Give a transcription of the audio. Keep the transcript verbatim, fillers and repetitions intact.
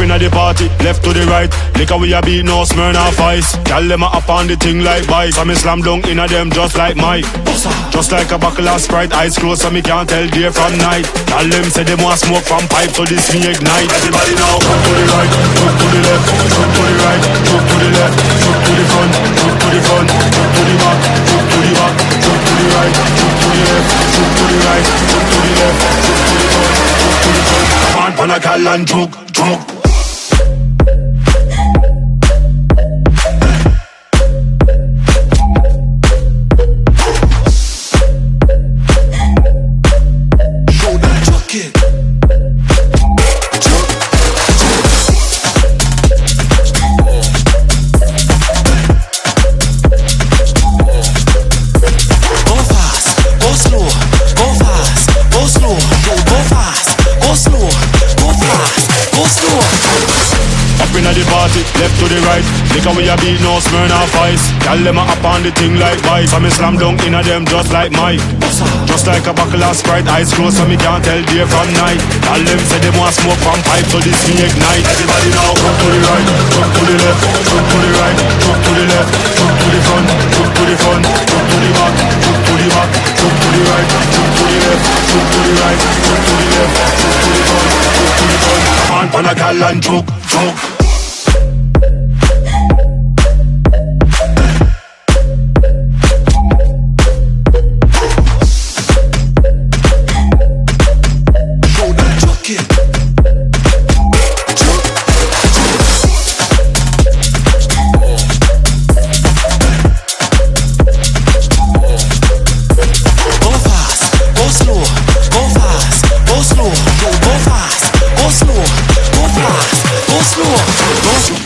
inna the party, left to the right. Liquor we a beat, no Smirnoff Ice. Gyal them a up on the thing like bikes. I me slam down inna them just like Mike. Just like a buckle of Sprite, eyes closed so me can't tell day from night. Gyal them say them want smoke from pipe, so this me ignite. Everybody now, jump to the right, jump to the left, jump to the right, jump to the left, jump to the front, jump to the front, jump to the back, jump to the back, jump to the right, jump to the left, jump to the right, jump to the left, jump to the front, jump to the front. Man, pan a gal and choke, choke. Left to the right, liquor we a beat, no Smirnoff Ice. Gyal them a up on the thing like bikes. I me slam down inna them just like Mike. Just like a buckle of Sprite, eyes closed so me can't tell day from night. Gyal them say them want smoke from pipe, so this me ignite. Everybody now, jump to the right, jump to the left, jump to the right, jump to the left, jump to the front, jump to the front, jump to the back, jump to the back, jump to the right, jump to the left, jump to the right, jump to the left, jump to the front, jump to the front. Man, pan a gal and choke, choke. Go slow, go